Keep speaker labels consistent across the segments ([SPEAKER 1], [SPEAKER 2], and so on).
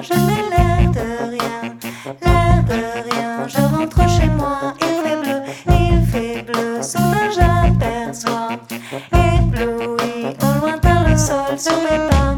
[SPEAKER 1] je n'ai l'air de rien, l'air de rien. Je rentre chez moi, il fait bleu, soudain j'aperçois, ébloui, au lointain le sol sur mes pas.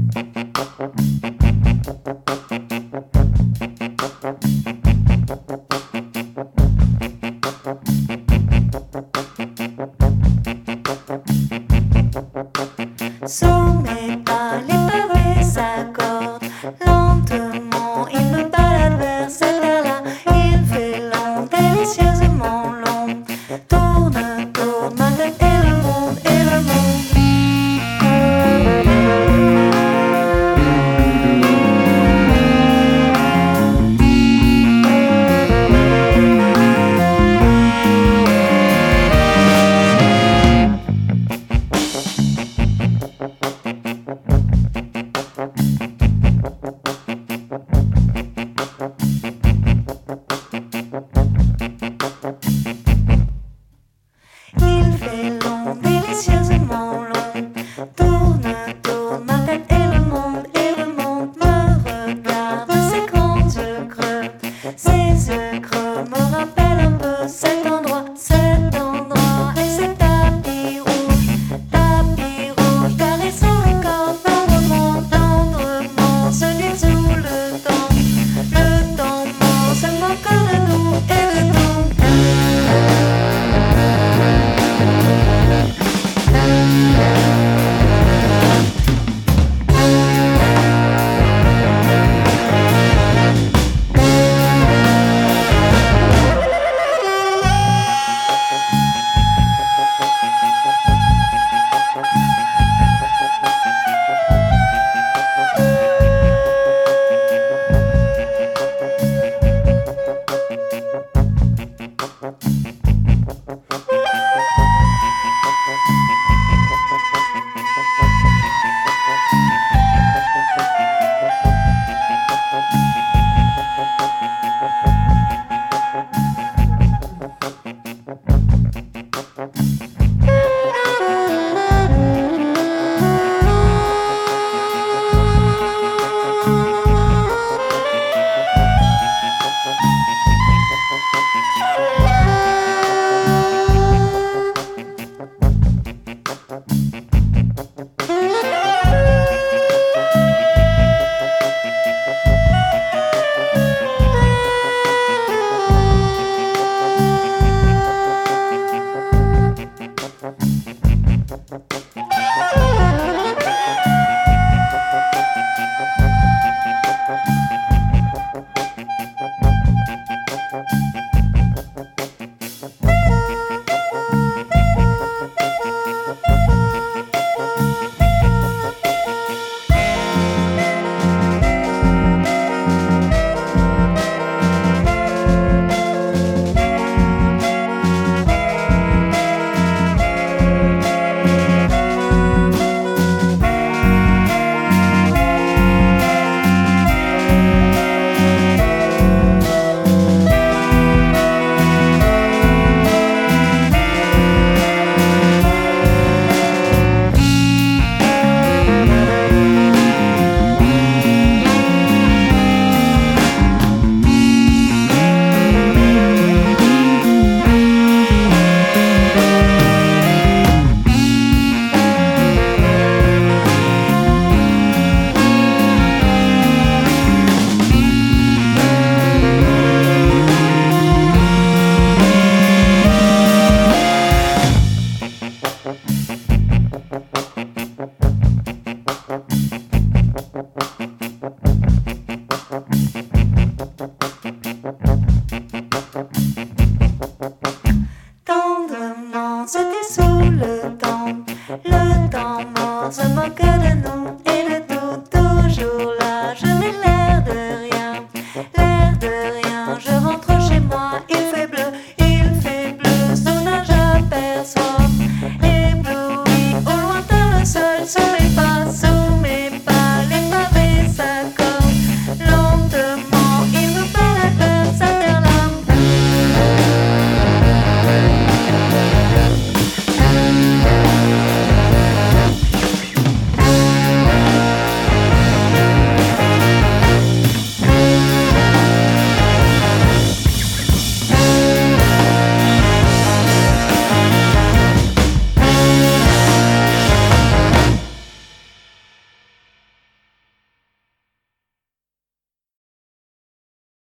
[SPEAKER 1] Sous mes pas, les pavés s'accordent lentement. Il me balade vers cette terre-là. Il fait long, délicieusement long. Tourne, tourne, ma tête et le monde, et le monde. Il fait long, délicieusement long. Tourne, tourne, ma tête et le monde me regarde. Ses grands yeux creux, ses yeux creux me rappellent un peu cet endroit et ces tapis rouges, caressant le corps tendrement, tendrement, se nuit sous le temps mort, se moque de nous et de nous.